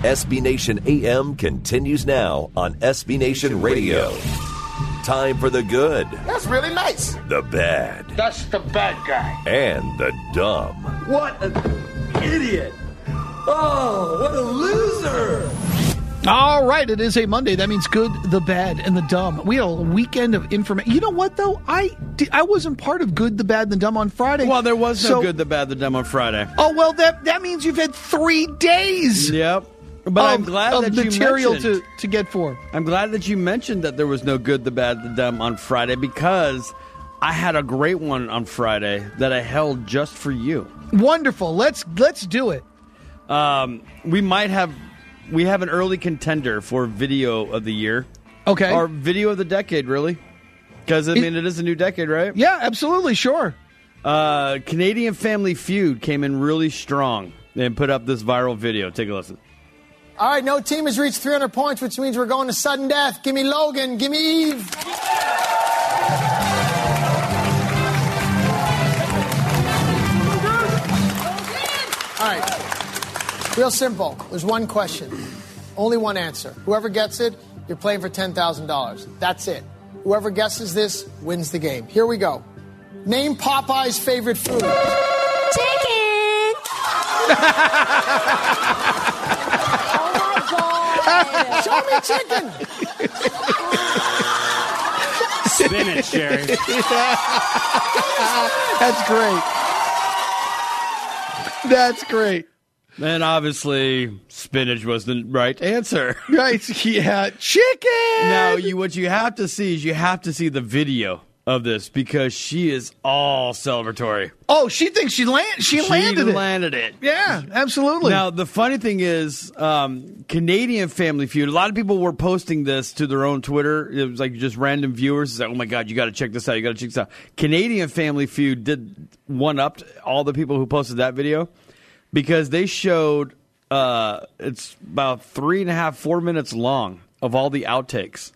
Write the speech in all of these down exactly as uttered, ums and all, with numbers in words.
S B Nation A M continues now on S B Nation Radio. Time for the good, That's really nice. the bad, That's the bad guy. and the dumb. What an idiot. Oh, what a loser. All right, it is a Monday. That means good, the bad, and the dumb. We had a weekend of information. You know what, though? I, di- I wasn't part of good, the bad, and the dumb on Friday. Well, there was no So- good, the bad, the dumb on Friday. Oh, well, that that means you've had three days Yep. But I'm of, glad of that material you mentioned, to, to get for. I'm glad that you mentioned that there was no good, the bad, the dumb on Friday because I had a great one on Friday that I held just for you. Wonderful. Let's let's do it. Um, we might have we have an early contender for video of the year. Okay. Or video of the decade, really. Because, I It- mean, it is a new decade, right? Yeah, absolutely, sure. Uh, Canadian Family Feud came in really strong and put up this viral video. Take a listen. All right, no team has reached three hundred points, which means we're going to sudden death. Give me Logan. Give me Eve. All right. Real simple. There's one question. Only one answer. Whoever gets it, you're playing for ten thousand dollars. That's it. Whoever guesses this wins the game. Here we go. Name Popeye's favorite food. Chicken! Show me chicken. Spinach, Sherry. That's great. That's great. And obviously, spinach was the right answer. Right, yeah. Chicken! Now, you what you have to see is you have to see the video of this because she is all celebratory. Oh, she thinks she land. She, She landed it. landed it. Yeah, absolutely. Now, the funny thing is, um, Canadian Family Feud, a lot of people were posting this to their own Twitter. It was like just random viewers. It's like, oh my God, you got to check this out. You got to check this out. Canadian Family Feud did one-up all the people who posted that video because they showed, uh, it's about three and a half, four minutes long of all the outtakes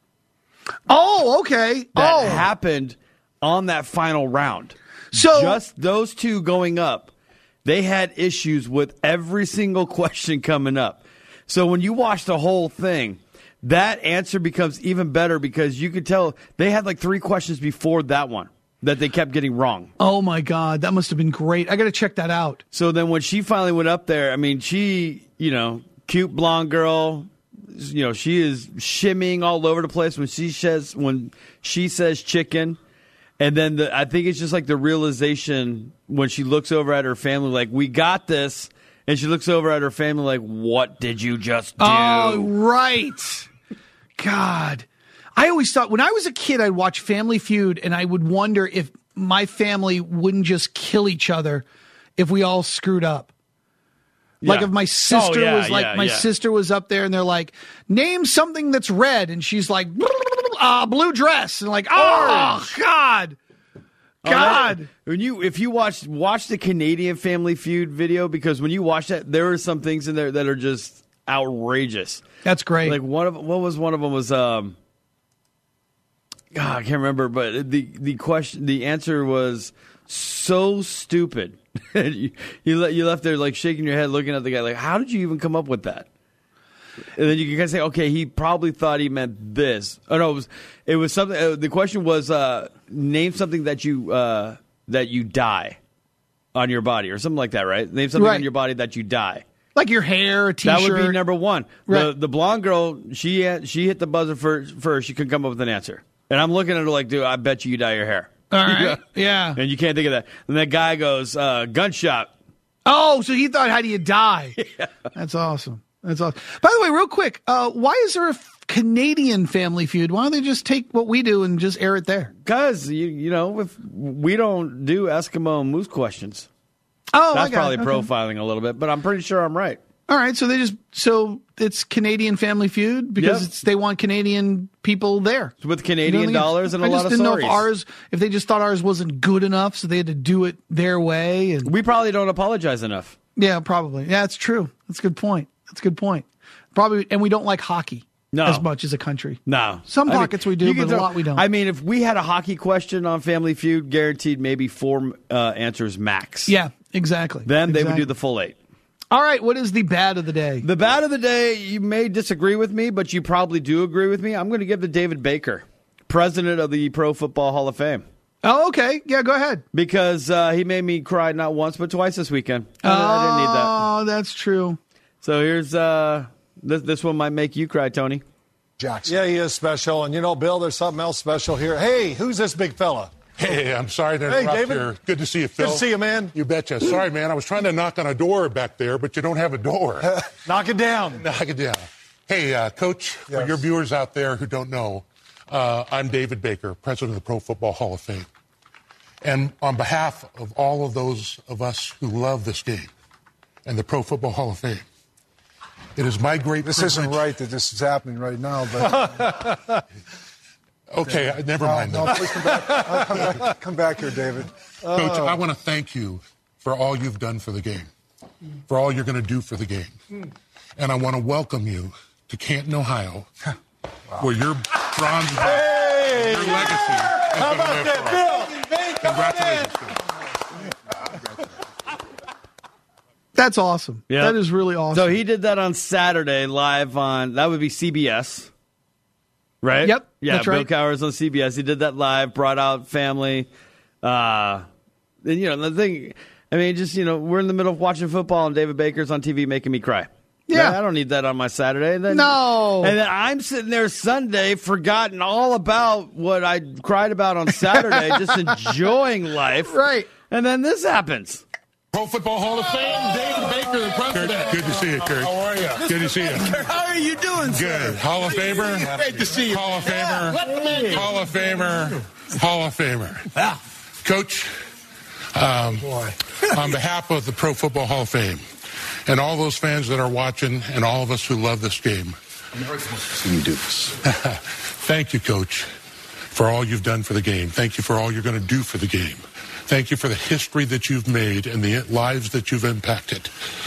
oh, okay. that oh, happened on that final round. So- just those two going up, they had issues with every single question coming up. So when you watch the whole thing, that answer becomes even better because you could tell they had like three questions before that one that they kept getting wrong. oh my God, that must have been great. I got to check that out. So then when she finally went up there, I mean, she, you know, cute blonde girl, you know, she is shimmying all over the place when she says when she says chicken. And then the, I think it's just like the realization when she looks over at her family, like, we got this. And she looks over at her family like, what did you just do? Oh, right. God. I always thought when I was a kid, I'd watch Family Feud and I would wonder if my family wouldn't just kill each other if we all screwed up. Like Yeah. if my sister Oh, yeah, was like, yeah, my yeah. sister was up there and they're like, name something that's red. And she's like, uh, blue dress. And like, oh, God. Oh, God. that- when you if you watch watch the Canadian Family Feud video, because when you watch that, there are some things in there that are just outrageous. That's great. Like one of what was one of them was um, God, I can't remember, but the the question the answer was so stupid. you you, le- you left there like shaking your head, looking at the guy like, how did you even come up with that? And then you can kind of say, okay, he probably thought he meant this. Oh no, it was it was something. Uh, the question was, uh, name something that you uh, that you die on your body, or something like that, right? Name something Right. on your body that you die. like your hair, a t-shirt. That would be number one. The Right. the blonde girl, she had, she hit the buzzer first, first. She couldn't come up with an answer, and I'm looking at her like, dude, I bet you you dye your hair. All right. Yeah. And you can't think of that. And that guy goes, uh, gunshot. Oh, so he thought, how do you die? Yeah. That's awesome. That's awesome. By the way, real quick, uh, why is there a f- Canadian Family Feud? Why don't they just take what we do and just air it there? Because, you, you know, if we don't do Eskimo and Moose questions. Oh, That's I got probably it. Okay. profiling a little bit, but I'm pretty sure I'm right. All right, so they just so it's Canadian Family Feud because Yep. it's, they want Canadian people there With Canadian You know, dollars and a I lot just of didn't stories. know if ours, if they just thought ours wasn't good enough, so they had to do it their way. And We probably don't apologize enough. yeah, probably. Yeah, that's true. That's a good point. That's a good point. Probably, and we don't like hockey No. as much as a country. No. Some I mean, pockets we do, you can but a throw- lot we don't. I mean, if we had a hockey question on Family Feud, guaranteed maybe four uh, answers max. Yeah, exactly. Then they would Exactly. do the full eight. All right, what is the bad of the day? The bad of the day, you may disagree with me, but you probably do agree with me. I'm going to give to David Baker, president of the Pro Football Hall of Fame. Oh, okay. Yeah, go ahead. Because uh, he made me cry not once, but twice this weekend. I, oh, I didn't need that. Oh, that's true. So here's uh, this, this one might make you cry, Tony. Jackson. Yeah, he is special. And, you know, Bill, there's something else special here. Hey, who's this big fella? Hey, I'm sorry to Hey, interrupt David. here. Good to see you, Phil. Good to see you, man. You betcha. Sorry, man. I was trying to knock on a door back there, but you don't have a door. Knock it down. Knock it down. Hey, uh, Coach, for Yes. your viewers out there who don't know, uh, I'm David Baker, president of the Pro Football Hall of Fame. And on behalf of all of those of us who love this game and the Pro Football Hall of Fame, it is my great This privilege. isn't right that this is happening right now, but... Okay, uh, never no, mind. no, that. please come back. I'll come back. Come back here, David. Coach, I want to thank you for all you've done for the game, for all you're going to do for the game. And I want to welcome you to Canton, Ohio, where your bronze Hey! your legacy is How going to about live that, forever. Bill? Congratulations. That's awesome. Yeah. That is really awesome. So he did that on Saturday live on, that would be C B S, right? Yep, Yeah, that's Bill right. Cowher's on C B S. He did that live, brought out family. Uh, and, you know, the thing, I mean, just, you know, we're in the middle of watching football and David Baker's on T V making me cry. Yeah. I don't need that on my Saturday. Then, No. And then I'm sitting there Sunday, forgotten all about what I cried about on Saturday, just enjoying life. Right. And then this happens. Pro Football Hall of Fame, David Baker, the president. Kurt, good to see you, Kurt. How are you? Good to see you. How are you doing, sir? Good. Hall of Famer. Great to see you. Hall of Famer. Hall of Famer. Hall of Famer. Coach, um, on behalf of the Pro Football Hall of Fame and all those fans that are watching and all of us who love this game, You do this. thank you, Coach, for all you've done for the game. Thank you for all you're going to do for the game. Thank you for the history that you've made and the lives that you've impacted.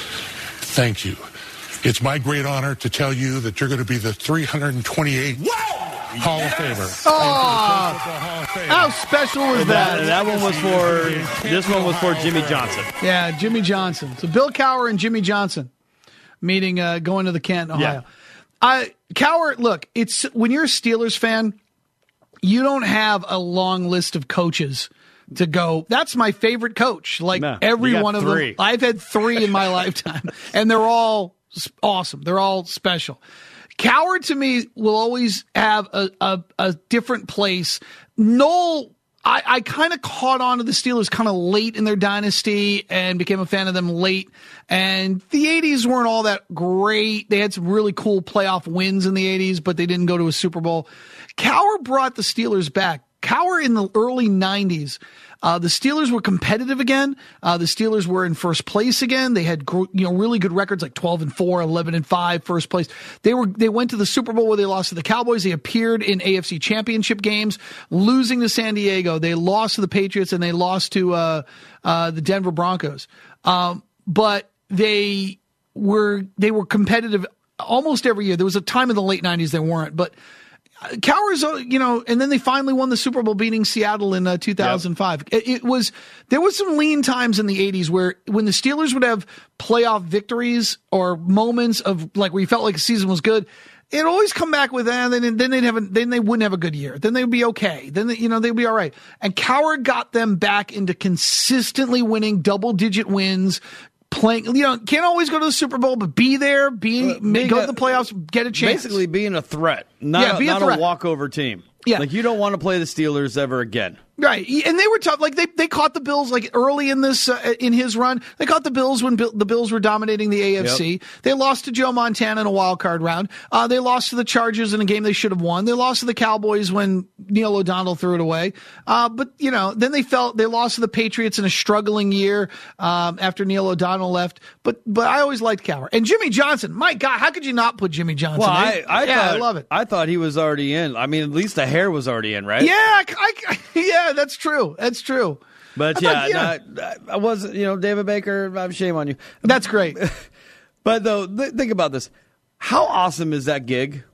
Thank you. It's my great honor to tell you that you're going to be the three hundred twenty-eighth Hall of Famer. Oh, Hall of Fame. how special was That, that? that one was for, this one was for Jimmy Johnson. Yeah, Jimmy Johnson. So Bill Cowher and Jimmy Johnson meeting, uh, going to the Canton, Ohio. Yeah. I Cowher, look, it's when you're a Steelers fan, you don't have a long list of coaches to go. That's my favorite coach. Like No, every you got one of three. them. I've had three in my lifetime, and they're all s- awesome. They're all special. Cowher to me will always have a, a, a different place. Noel, I, I kind of caught on to the Steelers kind of late in their dynasty and became a fan of them late. And the eighties weren't all that great. They had some really cool playoff wins in the eighties, but they didn't go to a Super Bowl. Cowher brought the Steelers back. Cowher in the early nineties, uh, the Steelers were competitive again. Uh, the Steelers were in first place again. They had, gr- you know, really good records like twelve and four, eleven and five, first place. They were, they went to the Super Bowl where they lost to the Cowboys. They appeared in A F C championship games, losing to San Diego. They lost to the Patriots and they lost to, uh, uh, the Denver Broncos. Um, but they were, they were competitive almost every year. There was a time in the late nineties they weren't, but Cowher's, you know, and then they finally won the Super Bowl beating Seattle in uh, two thousand five. Yep. It, it was, there was some lean times in the eighties where when the Steelers would have playoff victories or moments of like where you felt like the season was good, it'd always come back with that. And then, then they'd have, a, then they wouldn't have a good year. Then they'd be okay. Then, they, you know, they'd be all right. And Cowher got them back into consistently winning double digit wins. Playing, you know, can't always go to the Super Bowl, but be there, be Uh, being go a- to the playoffs, get a chance. Basically being a threat, not, Yeah, a, be a not threat. a walkover team. Yeah. Like you don't want to play the Steelers ever again. Right, and they were tough. Like they, they caught the Bills like early in this uh, in his run. They caught the Bills when Bill, the Bills were dominating the A F C. Yep. They lost to Joe Montana in a wild card round. Uh, they lost to the Chargers in a game they should have won. They lost to the Cowboys when Neil O'Donnell threw it away. Uh, but you know, then they felt they lost to the Patriots in a struggling year um, after Neil O'Donnell left. But but I always liked Cowher and Jimmy Johnson. My God, how could you not put Jimmy Johnson? Well, in? I, I yeah, thought, I love it. I thought he was already in. I mean, at least the hair was already in, right? Yeah, I, I, yeah, that's true. That's true. But I yeah, thought, yeah. not- I wasn't, you know, David Baker, I'm shame on you. That's great. But though, th- think about this. How awesome is that gig?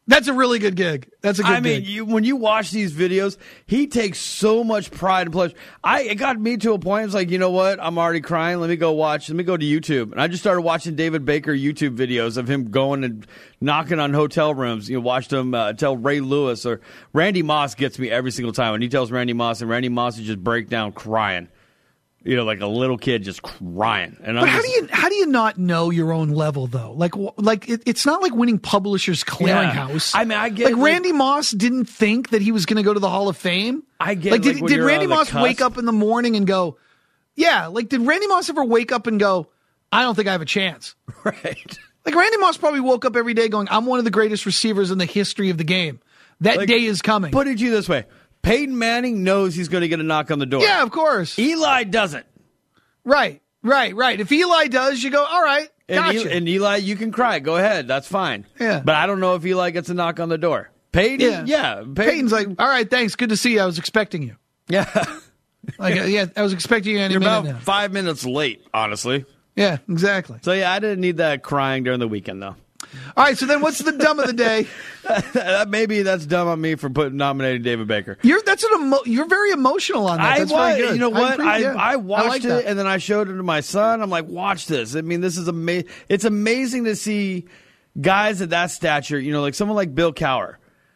That's a really good gig. That's a good I mean, gig. you, when you watch these videos, he takes so much pride and pleasure. I it got me to a point. It's like, you know what? I'm already crying. Let me go watch. Let me go to YouTube, and I just started watching David Baker YouTube videos of him going and knocking on hotel rooms. You know, watched him uh, tell Ray Lewis or Randy Moss gets me every single time when he tells Randy Moss, and Randy Moss is just break down crying. You know, like a little kid just crying. And but I'm how just, do you how do you not know your own level though? Like like it, it's not like winning Publishers Clearinghouse. Yeah. I mean, I get like like, Randy Moss didn't think that he was going to go to the Hall of Fame. I get like did, like, when did you're Randy on the Moss cusp. wake up in the morning and go, yeah? Like did Randy Moss ever wake up and go, I don't think I have a chance? Right. Like Randy Moss probably woke up every day going, I'm one of the greatest receivers in the history of the game. That Like, day is coming. Put it to you this way: Peyton Manning knows he's going to get a knock on the door. Yeah, of course. Eli doesn't. Right, right, right. If Eli does, you go, all right, And, gotcha. Eli, and Eli, you can cry. Go ahead. That's fine. Yeah. But I don't know if Eli gets a knock on the door. Peyton? Yeah. Yeah. Peyton, Peyton's like, all right, thanks. Good to see you. I was expecting you. yeah. Like, uh, yeah, I was expecting you any You're minute about now. five minutes late, honestly. Yeah, exactly. So, yeah, I didn't need that crying during the weekend, though. All right, so then what's the dumb of the day? Maybe that's dumb on me for putting nominating David Baker. You're that's an emo- you're very emotional on that. I That's was, very good. you know what? agree, I, yeah. I watched like it that. and then I showed it to my son. I'm like, watch this. I mean, this is amazing. It's amazing to see guys at that stature, you know, like someone like Bill Cowher,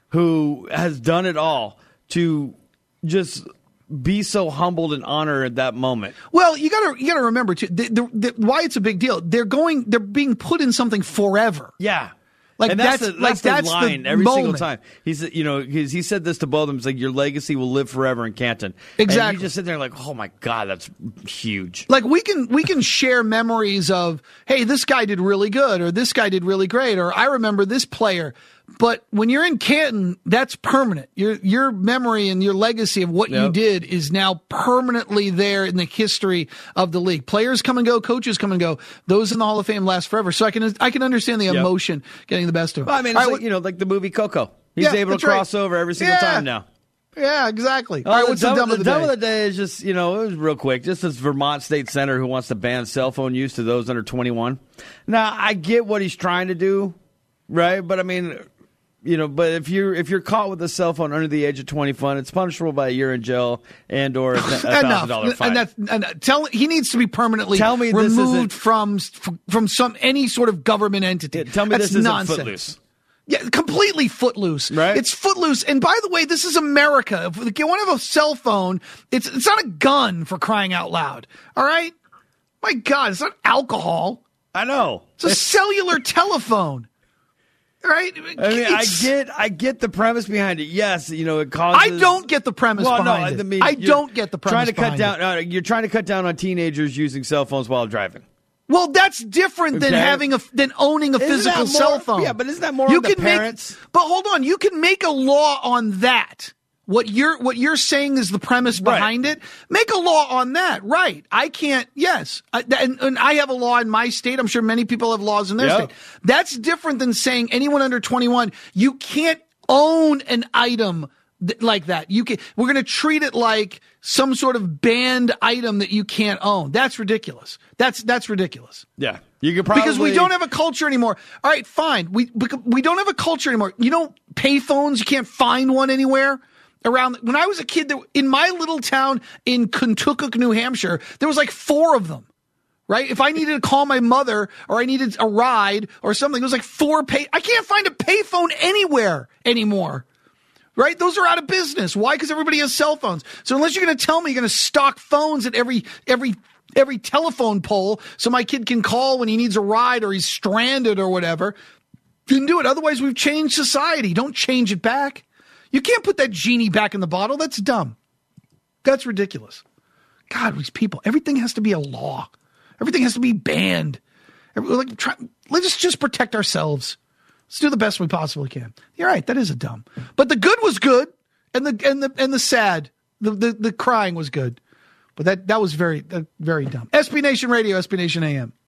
who has done it all to just be so humbled and honored at that moment. Well, you gotta you gotta remember too the, the, the, why it's a big deal. They're going they're being put in something forever. Yeah. Like and that's, that's, the, like that's the that's line the every moment. single time. He's you know he's, he said this to both of them. He's like, your legacy will live forever in Canton. Exactly. And you just sit there like, oh my god, that's huge. Like we can we can share memories of, hey, this guy did really good, or this guy did really great, or I remember this player. But when you're in Canton, that's permanent. Your your memory and your legacy of what Yep. you did is now permanently there in the history of the league. Players come and go, coaches come and go. Those in the Hall of Fame last forever. So I can I can understand the Yep. emotion getting the best of it. Well, I mean, it's All right, like, you know, like the movie Coco. He's Yeah, able to that's right. cross over every single Yeah. time now. yeah, exactly. Oh, All right, the what's the dumb, dumb of the dumb day? of the day is just, you know, it was real quick. Just this Vermont State Senator who wants to ban cell phone use to those under twenty-one. Now, I get what he's trying to do, right? But I mean, you know, but if you're if you're caught with a cell phone under the age of twenty-one, it's punishable by a year in jail and or a thousand dollar Enough. fine. And that's and tell he needs to be permanently Tell me this removed isn't- from from some any sort of government entity. Yeah, tell me That's this isn't nonsense. Footloose. Yeah, completely footloose. Right? It's footloose. And by the way, this is America. If you want to have a cell phone, it's it's not a gun, for crying out loud. All right? My God, it's not alcohol. I know. It's a cellular telephone. All right? I mean, I It's- get, I get the premise behind it. Yes, you know, it causes. I don't get the premise Well, behind no, it. I mean, I you're don't get the premise trying to cut behind down. it. Uh, you're trying to cut down on teenagers using cell phones while driving. Well, that's different than Okay. having a than owning a Isn't physical that cell more- phone. yeah, but isn't that more you on the can parents? Make, but hold on, you can make a law on that. What you're what you're saying is the premise Right. behind it. Make a law on that, right? I can't. Yes, I, and, and I have a law in my state. I'm sure many people have laws in their Yep. state. That's different than saying anyone under twenty-one. You can't own an item th- like that. You can. We're going to treat it like some sort of banned item that you can't own. That's ridiculous. That's that's ridiculous. Yeah, you could probably Because we don't have a culture anymore. All right, fine. We bec- we don't have a culture anymore. You know, payphones. You can't find one anywhere around. When I was a kid, there, in my little town in Kentucky, New Hampshire, there was like four of them. Right? If I needed to call my mother or I needed a ride or something, it was like four pay. I can't find a payphone anywhere anymore. Right? Those are out of business. Why? Because everybody has cell phones. So unless you're going to tell me you're going to stock phones at every every every telephone pole so my kid can call when he needs a ride or he's stranded or whatever, then do it. Otherwise, we've changed society. Don't change it back. You can't put that genie back in the bottle. That's dumb. That's ridiculous. God, these people, everything has to be a law. Everything has to be banned. Every, like, try, let's just protect ourselves. Let's do the best we possibly can. You're right. That is a dumb. But the good was good, and the and the and the sad, the the, the crying was good. But that that was very uh, very dumb. S B Nation Radio, S B Nation A M.